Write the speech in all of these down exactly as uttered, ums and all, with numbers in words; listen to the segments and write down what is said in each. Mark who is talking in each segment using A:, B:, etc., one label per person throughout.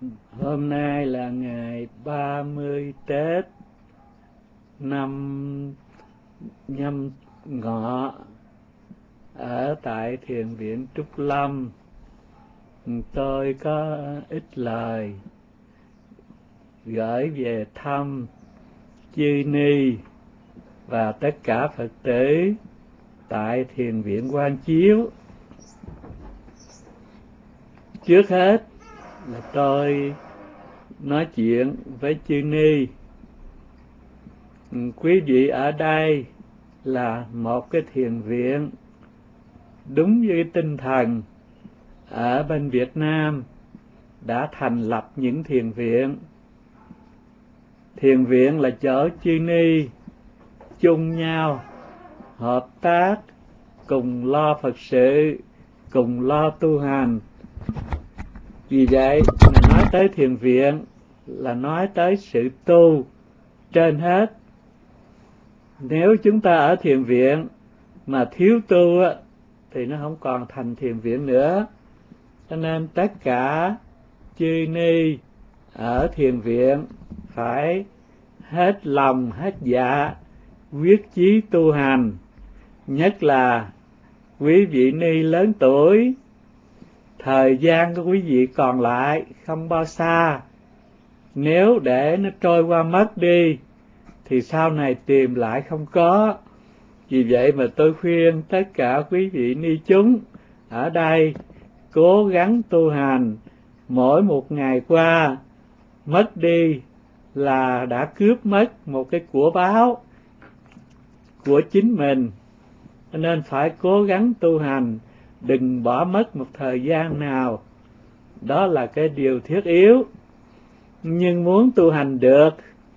A: Hôm nay là ngày ba mươi Tết năm Nhâm Ngọ ở tại Thiền viện Trúc Lâm. Tôi có ít lời gửi về thăm chư ni và tất cả Phật tử tại Thiền viện Quang Chiếu. Trước hết là tôi nói chuyện với chư ni. Quý vị ở đây là một cái thiền viện đúng với cái tinh thần ở bên Việt Nam đã thành lập những thiền viện. Thiền viện là chỗ chư ni chung nhau hợp tác, cùng lo Phật sự, cùng lo tu hành. Vì vậy mà nói tới thiền viện là nói tới sự tu trên hết. Nếu chúng ta ở thiền viện mà thiếu tu á, thì nó không còn thành thiền viện nữa. Cho nên tất cả chư ni ở thiền viện phải hết lòng, hết dạ, quyết chí tu hành. Nhất là quý vị ni lớn tuổi, thời gian của quý vị còn lại không bao xa. Nếu để nó trôi qua mất đi thì sau này tìm lại không có. Vì vậy mà tôi khuyên tất cả quý vị ni chúng ở đây cố gắng tu hành. Mỗi một ngày qua mất đi là đã cướp mất một cái của báo của chính mình. Cho nên phải cố gắng tu hành, đừng bỏ mất một thời gian nào. Đó là cái điều thiết yếu. Nhưng muốn tu hành được,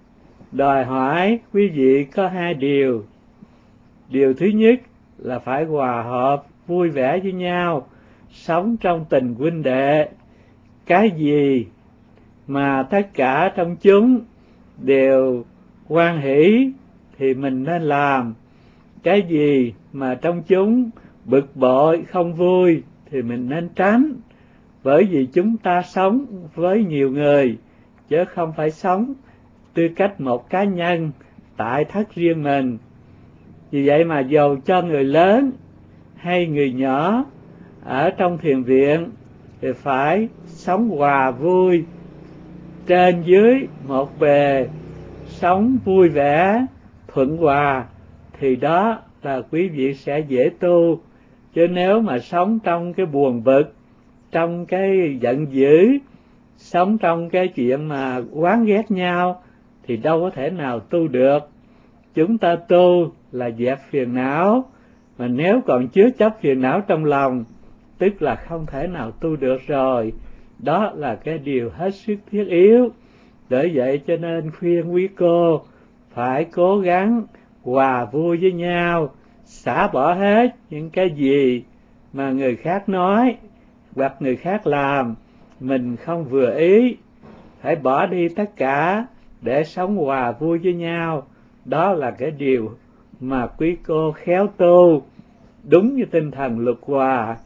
A: đòi hỏi quý vị có hai điều. Điều thứ nhất là phải hòa hợp, vui vẻ với nhau, sống trong tình huynh đệ. Cái gì mà tất cả trong chúng đều hoan hỷ thì mình nên làm. Cái gì mà trong chúng bực bội, không vui thì mình nên tránh. Bởi vì chúng ta sống với nhiều người, chứ không phải sống tư cách một cá nhân tại thất riêng mình. Vì vậy mà dầu cho người lớn hay người nhỏ ở trong thiền viện thì phải sống hòa vui, trên dưới một bề, sống vui vẻ, thuận hòa, thì đó là quý vị sẽ dễ tu. Chứ nếu mà sống trong cái buồn bực, trong cái giận dữ, sống trong cái chuyện mà oán ghét nhau thì đâu có thể nào tu được. Chúng ta tu là dẹp phiền não, mà nếu còn chứa chấp phiền não trong lòng tức là không thể nào tu được rồi. Đó là cái điều hết sức thiết yếu. Bởi vậy cho nên khuyên quý cô phải cố gắng hòa vui với nhau, xả bỏ hết những cái gì mà người khác nói hoặc người khác làm mình không vừa ý. Phải bỏ đi tất cả để sống hòa vui với nhau. Đó là cái điều mà quý cô khéo tu, đúng như tinh thần luật hòa.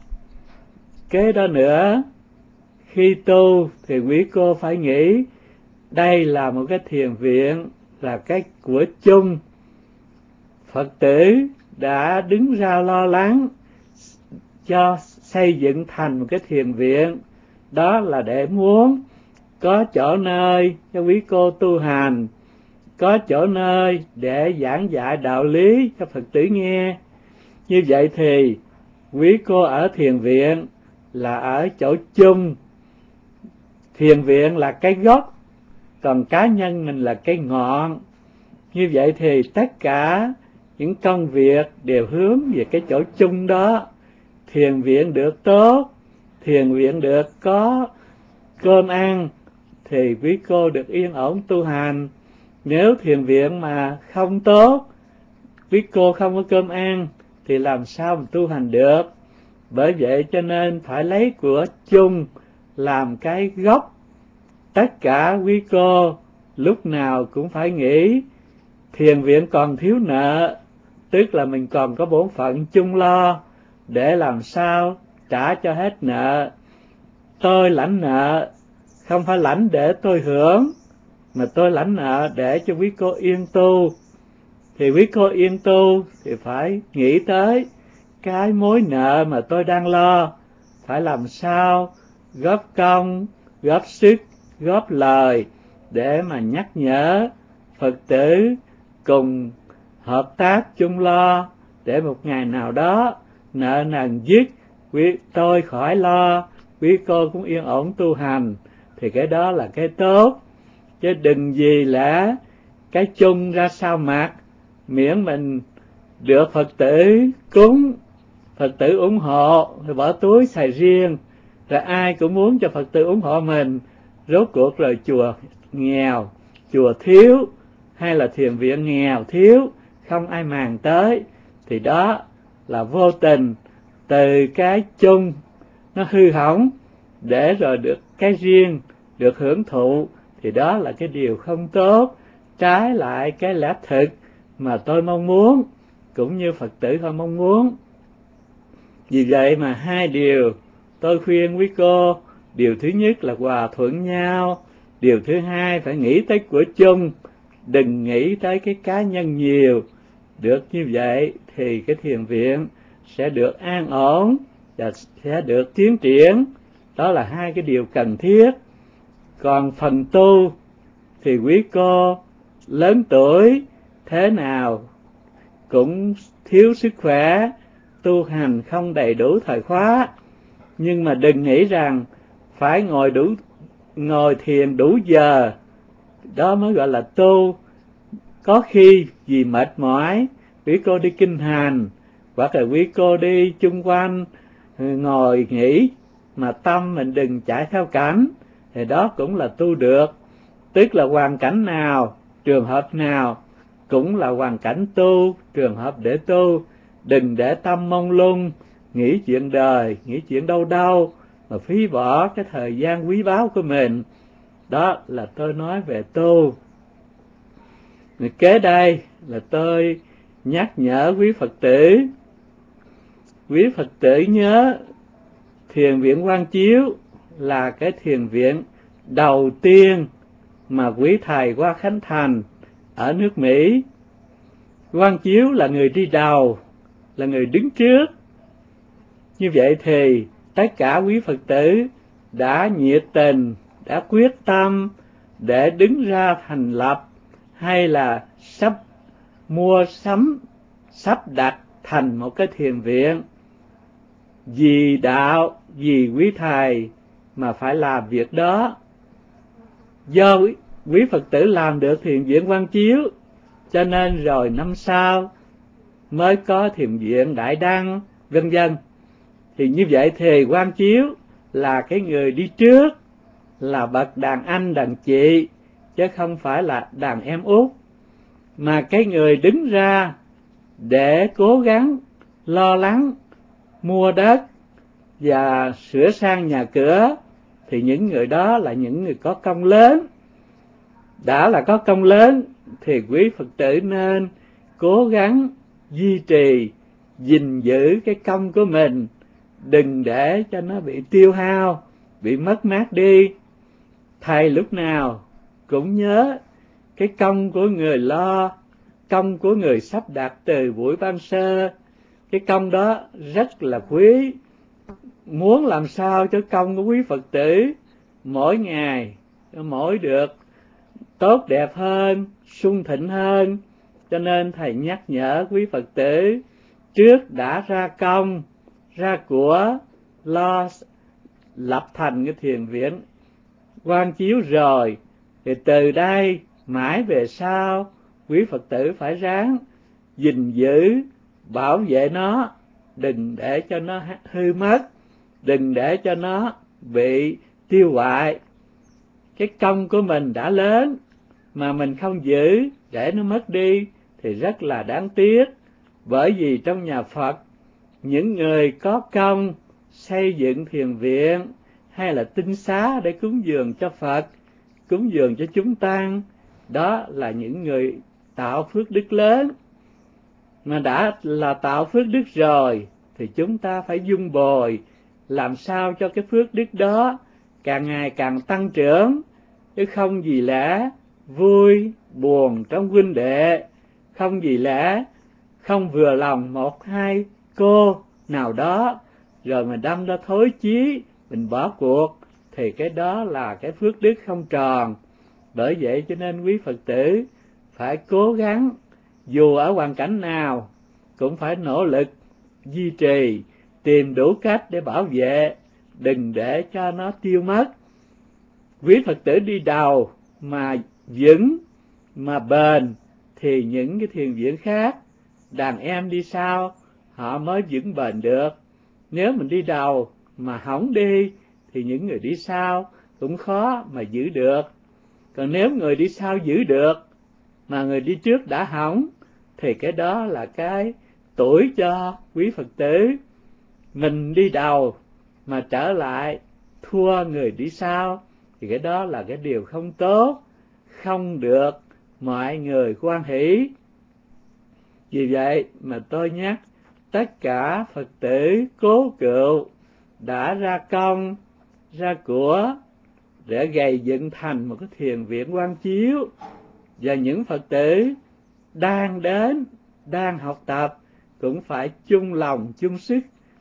A: Kế đó nữa, khi tu thì quý cô phải nghĩ đây là một cái thiền viện, là cái của chung. Phật tử đã đứng ra lo lắng cho xây dựng thành một cái thiền viện. Đó là để muốn có chỗ nơi cho quý cô tu hành, có chỗ nơi để giảng dạy đạo lý cho Phật tử nghe. Như vậy thì quý cô ở thiền viện là ở chỗ chung. Thiền viện là cái gốc, còn cá nhân mình là cái ngọn. Như vậy thì tất cả những công việc đều hướng về cái chỗ chung đó. Thiền viện được tốt, thiền viện được có cơm ăn thì quý cô được yên ổn tu hành. Nếu thiền viện mà không tốt, quý cô không có cơm ăn thì làm sao mà tu hành được. Bởi vậy cho nên phải lấy của chung làm cái gốc. Tất cả quý cô lúc nào cũng phải nghĩ thiền viện còn thiếu nợ, tức là mình còn có bổn phận chung lo để làm sao trả cho hết nợ. Tôi lãnh nợ không phải lãnh để tôi hưởng, mà tôi lãnh nợ để cho quý cô yên tu. Thì quý cô yên tu thì phải nghĩ tới cái mối nợ mà tôi đang lo, phải làm sao góp công, góp sức, góp lời để mà nhắc nhở Phật tử cùng hợp tác chung lo, để một ngày nào đó nợ nần dứt, quý tôi khỏi lo, quý cô cũng yên ổn tu hành, thì cái đó là cái tốt. Chứ đừng gì là cái chung ra sao mặt, miễn mình được Phật tử cúng, Phật tử ủng hộ thì bỏ túi xài riêng, rồi ai cũng muốn cho Phật tử ủng hộ mình. Rốt cuộc rồi chùa nghèo, chùa thiếu, hay là thiền viện nghèo thiếu, không ai màng tới, thì đó là vô tình từ cái chung nó hư hỏng để rồi được cái riêng được hưởng thụ, thì đó là cái điều không tốt, trái lại cái lẽ thực mà tôi mong muốn, cũng như Phật tử họ mong muốn. Vì vậy mà hai điều tôi khuyên quý cô, điều thứ nhất là hòa thuận nhau, điều thứ hai phải nghĩ tới của chung, đừng nghĩ tới cái cá nhân nhiều. Được như vậy thì cái thiền viện sẽ được an ổn và sẽ được tiến triển. Đó là hai cái điều cần thiết. Còn phần tu thì quý cô lớn tuổi thế nào cũng thiếu sức khỏe, tu hành không đầy đủ thời khóa, nhưng mà đừng nghĩ rằng phải ngồi đủ ngồi thiền đủ giờ đó mới gọi là tu. Có khi vì mệt mỏi, quý cô đi kinh hành, hoặc là quý cô đi chung quanh ngồi nghỉ, mà tâm mình đừng chạy theo cảnh, thì đó cũng là tu được. Tức là hoàn cảnh nào, trường hợp nào cũng là hoàn cảnh tu, trường hợp để tu. Đừng để tâm mông lung, nghĩ chuyện đời, nghĩ chuyện đâu đâu, mà phí bỏ cái thời gian quý báu của mình. Đó là tôi nói về tu. Kế đây là tôi nhắc nhở quý Phật tử. Quý Phật tử nhớ thiền viện Quang Chiếu là cái thiền viện đầu tiên mà quý thầy qua khánh thành ở nước Mỹ. Quang Chiếu là người đi đầu, là người đứng trước. Như vậy thì tất cả quý Phật tử đã nhiệt tình, đã quyết tâm để đứng ra thành lập, hay là sắp mua sắm, sắp đặt thành một cái thiền viện. Vì đạo, vì quý thầy mà phải làm việc đó. Do quý Phật tử làm được thiền viện Quang Chiếu, cho nên rồi năm sau mới có thiền viện Đại Đăng, vân vân. Thì như vậy thì Quang Chiếu là cái người đi trước, là bậc đàn anh đàn chị, chứ không phải là đàn em út. Mà cái người đứng ra để cố gắng lo lắng mua đất và sửa sang nhà cửa, thì những người đó là những người có công lớn. Đã là có công lớn thì quý Phật tử nên cố gắng duy trì, gìn giữ cái công của mình, đừng để cho nó bị tiêu hao, bị mất mát đi. Thầy lúc nào cũng nhớ cái công của người lo, công của người sắp đặt từ buổi ban sơ. Cái công đó rất là quý. Muốn làm sao cho công của quý Phật tử mỗi ngày mỗi được tốt đẹp hơn, sung thịnh hơn, cho nên thầy nhắc nhở quý Phật tử trước đã ra công, ra của, lo lập thành cái thiền viện Quang Chiếu rồi, thì từ đây mãi về sau quý Phật tử phải ráng gìn giữ, bảo vệ nó, đừng để cho nó hư mất, đừng để cho nó bị tiêu hoại. Cái công của mình đã lớn mà mình không giữ, để nó mất đi thì rất là đáng tiếc. Bởi vì trong nhà Phật, những người có công xây dựng thiền viện hay là tinh xá để cúng dường cho Phật, cúng dường cho chúng tăng, đó là những người tạo phước đức lớn. Mà đã là tạo phước đức rồi thì chúng ta phải dung bồi, làm sao cho cái phước đức đó càng ngày càng tăng trưởng, chứ không gì lẽ vui buồn trong huynh đệ, không gì lẽ không vừa lòng một hai cô nào đó rồi mình đâm ra thối chí, mình bỏ cuộc, thì cái đó là cái phước đức không tròn. Bởi vậy cho nên quý Phật tử phải cố gắng, dù ở hoàn cảnh nào cũng phải nỗ lực duy trì, tìm đủ cách để bảo vệ, đừng để cho nó tiêu mất. Quý Phật tử đi đầu mà vững, mà bền, thì những cái thiền viện khác, đàn em đi sau, họ mới vững bền được. Nếu mình đi đầu mà hỏng đi, thì những người đi sau cũng khó mà giữ được. Còn nếu người đi sau giữ được, mà người đi trước đã hỏng, thì cái đó là cái tuổi cho quý Phật tử. Mình đi đầu mà trở lại thua người đi sau, thì cái đó là cái điều không tốt, không được mọi người hoan hỷ. Vì vậy mà tôi nhắc tất cả Phật tử cố cựu đã ra công, ra của để gầy dựng thành một cái thiền viện Quang Chiếu, và những Phật tử đang đến, đang học tập cũng phải chung lòng chung sức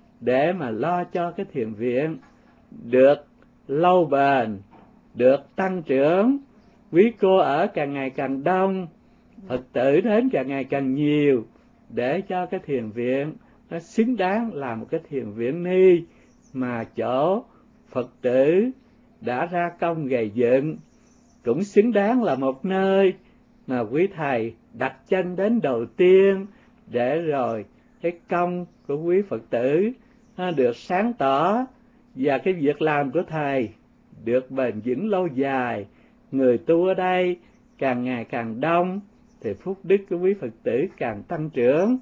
A: để mà lo cho cái thiền viện được lâu bền, được tăng trưởng, quý cô ở càng ngày càng đông, Phật tử đến càng ngày càng nhiều, để cho cái thiền viện nó xứng đáng là một cái thiền viện ni mà chỗ Phật tử đã ra công gầy dựng, cũng xứng đáng là một nơi mà quý thầy đặt chân đến đầu tiên, để rồi cái công của quý Phật tử nó được sáng tỏ, và cái việc làm của thầy được bền vững lâu dài. Người tu ở đây càng ngày càng đông, thì phúc đức của quý Phật tử càng tăng trưởng.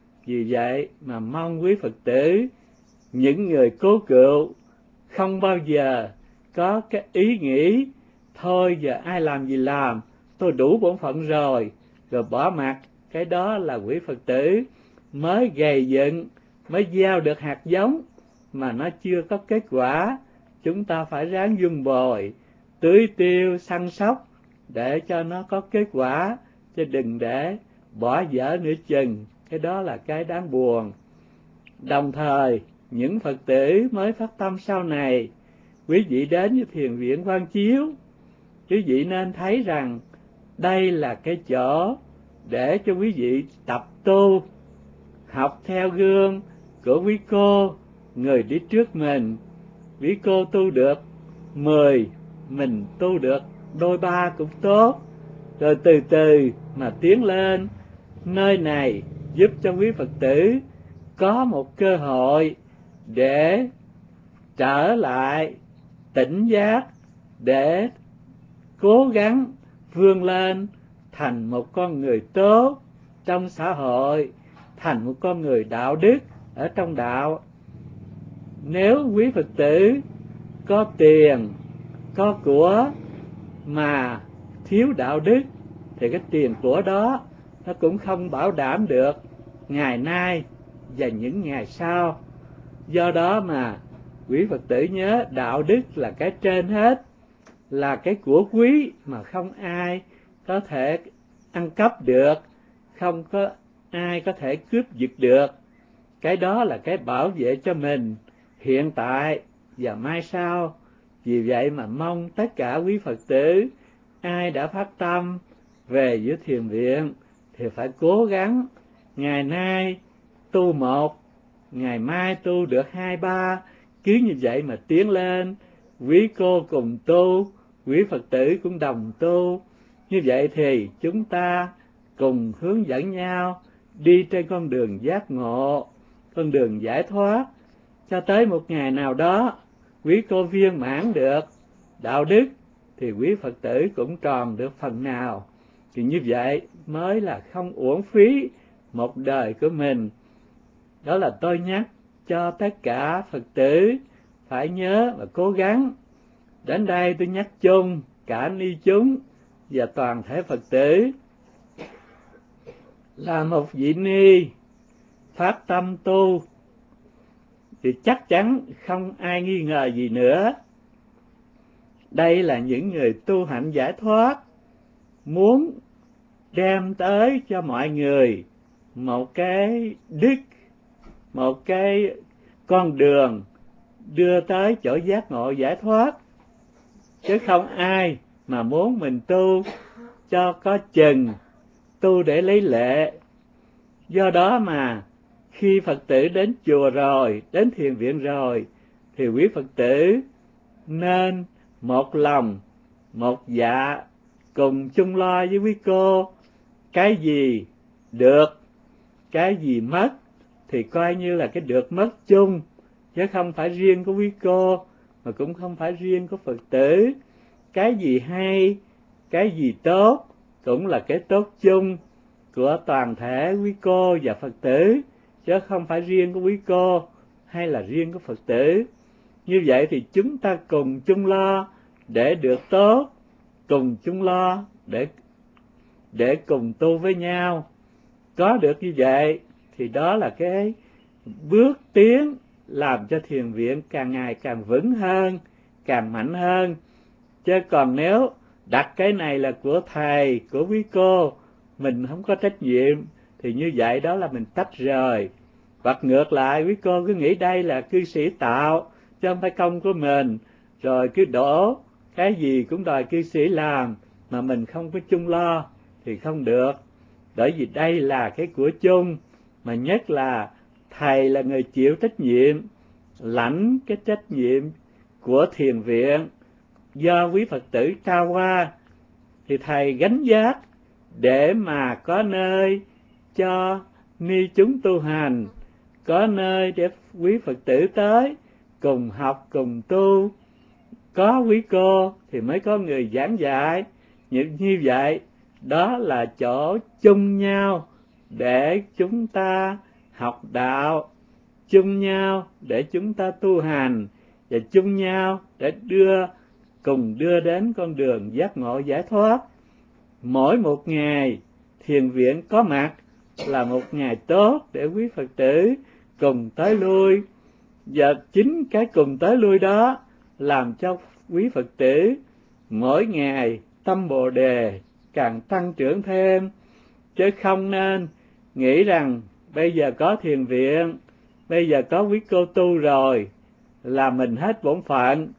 A: Vì vậy mà mong quý Phật tử, những người cố cựu, không bao giờ có cái ý nghĩ thôi giờ ai làm gì làm, tôi đủ bổn phận rồi, rồi bỏ mặc. Cái đó là quý Phật tử mới gầy dựng, mới gieo được hạt giống mà nó chưa có kết quả. Chúng ta phải ráng vun bồi, tưới tiêu, săn sóc để cho nó có kết quả, chứ đừng để bỏ dở nửa chừng. Cái đó là cái đáng buồn. Đồng thời, những Phật tử mới phát tâm sau này, quý vị đến với thiền viện Quang Chiếu, quý vị nên thấy rằng đây là cái chỗ để cho quý vị tập tu, học theo gương của quý cô, người đi trước mình. Quý cô tu được mười, mình tu được đôi ba cũng tốt, rồi từ từ mà tiến lên. Nơi này giúp cho quý Phật tử có một cơ hội để trở lại tỉnh giác, để cố gắng vươn lên thành một con người tốt trong xã hội, thành một con người đạo đức ở trong đạo. Nếu quý Phật tử có tiền, có của mà thiếu đạo đức, thì cái tiền của đó nó cũng không bảo đảm được ngày nay và những ngày sau. Do đó mà quý Phật tử nhớ, đạo đức là cái trên hết, là cái của quý mà không ai có thể ăn cắp được, không có ai có thể cướp giật được. Cái đó là cái bảo vệ cho mình hiện tại và mai sau. Vì vậy mà mong tất cả quý Phật tử, ai đã phát tâm về với thiền viện thì phải cố gắng, ngày nay tu một, ngày mai tu được hai ba, cứ như vậy mà tiến lên. Quý cô cùng tu, quý Phật tử cũng đồng tu. Như vậy thì chúng ta cùng hướng dẫn nhau đi trên con đường giác ngộ, con đường giải thoát, cho tới một ngày nào đó quý cô viên mãn được đạo đức, thì quý Phật tử cũng tròn được phần nào. Thì như vậy mới là không uổng phí một đời của mình. Đó là tôi nhắc cho tất cả Phật tử phải nhớ và cố gắng. Đến đây tôi nhắc chung cả ni chúng và toàn thể Phật tử, là một vị ni phát tâm tu thì chắc chắn không ai nghi ngờ gì nữa. Đây là những người tu hạnh giải thoát, muốn đem tới cho mọi người một cái đức, một cái con đường đưa tới chỗ giác ngộ giải thoát, chứ không ai mà muốn mình tu cho có chừng, tu để lấy lệ. Do đó mà khi Phật tử đến chùa rồi, đến thiền viện rồi, thì quý Phật tử nên một lòng, một dạ, cùng chung lo với quý cô. Cái gì được, cái gì mất thì coi như là cái được mất chung, chứ không phải riêng của quý cô, mà cũng không phải riêng của Phật tử. Cái gì hay, cái gì tốt cũng là cái tốt chung của toàn thể quý cô và Phật tử, chứ không phải riêng của quý cô hay là riêng của Phật tử. Như vậy thì chúng ta cùng chung lo để được tốt, cùng chung lo để để cùng tu với nhau. Có được như vậy thì đó là cái bước tiến làm cho thiền viện càng ngày càng vững hơn, càng mạnh hơn. Chứ còn nếu đặt cái này là của thầy, của quý cô, mình không có trách nhiệm, thì như vậy đó là mình tách rời. Hoặc ngược lại, quý cô cứ nghĩ đây là cư sĩ tạo, chứ không phải công của mình, rồi cứ đổ cái gì cũng đòi cư sĩ làm, mà mình không có chung lo thì không được. Bởi vì đây là cái của chung, mà nhất là thầy là người chịu trách nhiệm, lãnh cái trách nhiệm của thiền viện do quý Phật tử trao qua, thì thầy gánh vác để mà có nơi cho ni chúng tu hành, có nơi để quý Phật tử tới cùng học cùng tu. Có quý cô thì mới có người giảng dạy. Như vậy đó là chỗ chung nhau để chúng ta học đạo, chung nhau để chúng ta tu hành, và chung nhau để đưa cùng đưa đến con đường giác ngộ giải thoát. Mỗi một ngày thiền viện có mặt là một ngày tốt để quý Phật tử cùng tới lui, và chính cái cùng tới lui đó làm cho quý Phật tử mỗi ngày tâm Bồ Đề càng tăng trưởng thêm. Chứ không nên nghĩ rằng bây giờ có thiền viện, bây giờ có quý cô tu rồi là mình hết bổn phận,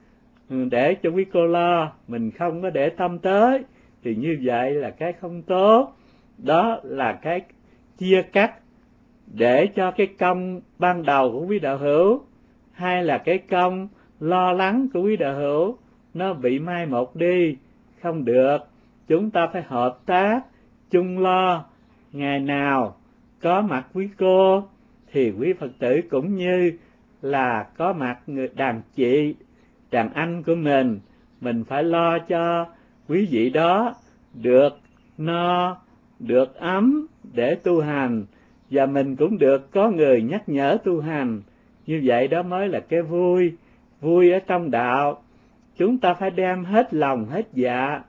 A: để cho quý cô lo, mình không có để tâm tới, thì như vậy là cái không tốt. Đó là cái chia cắt để cho cái công ban đầu của quý đạo hữu hay là cái công lo lắng của quý đạo hữu nó bị mai một đi. Không được. Chúng ta phải hợp tác chung lo. Ngày nào có mặt quý cô thì quý Phật tử cũng như là có mặt người đàn chị, đàn anh của mình. Mình phải lo cho quý vị đó được no, được ấm để tu hành, và mình cũng được có người nhắc nhở tu hành. Như vậy đó mới là cái vui, vui ở trong đạo. Chúng ta phải đem hết lòng hết dạ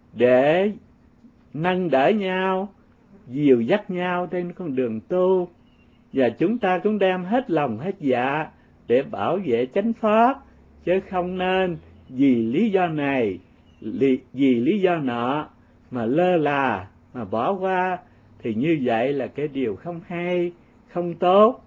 A: để nâng đỡ nhau, dìu dắt nhau trên con đường tu. Và chúng ta cũng đem hết lòng hết dạ để bảo vệ chánh pháp, chứ không nên vì lý do này, vì lý do nọ mà lơ là, mà bỏ qua, thì như vậy là cái điều không hay, không tốt.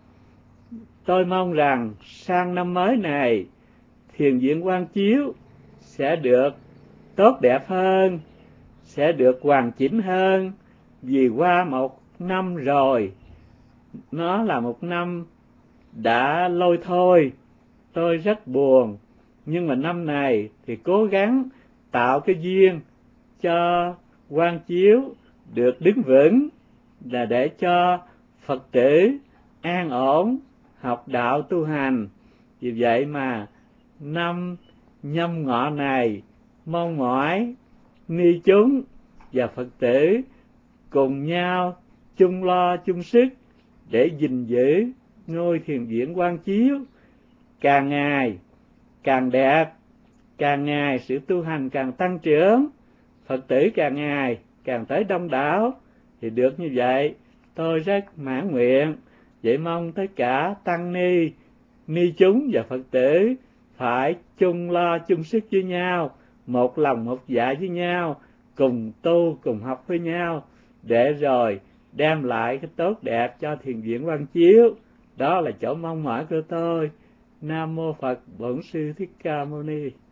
A: Tôi mong rằng sang năm mới này, thiền viện Quang Chiếu sẽ được tốt đẹp hơn, sẽ được hoàn chỉnh hơn. Vì qua một năm rồi, nó là một năm đã lôi thôi, tôi rất buồn. Nhưng mà năm này thì cố gắng tạo cái duyên cho Quang Chiếu được đứng vững, là để cho Phật tử an ổn học đạo tu hành. Vì vậy mà năm Nhâm Ngọ này, mong mỏi ni chúng và Phật tử cùng nhau chung lo chung sức để gìn giữ ngôi thiền viện Quang Chiếu càng ngày càng đẹp, càng ngày sự tu hành càng tăng trưởng, Phật tử càng ngày càng tới đông đảo. Thì được như vậy tôi rất mãn nguyện. Vậy mong tất cả tăng ni, ni chúng và Phật tử phải chung lo chung sức với nhau, một lòng một dạ với nhau, cùng tu cùng học với nhau, để rồi đem lại cái tốt đẹp cho thiền viện Quang Chiếu. Đó là chỗ mong mỏi của tôi. Nam mô Phật Bổn Sư Thích Ca Mâu Ni.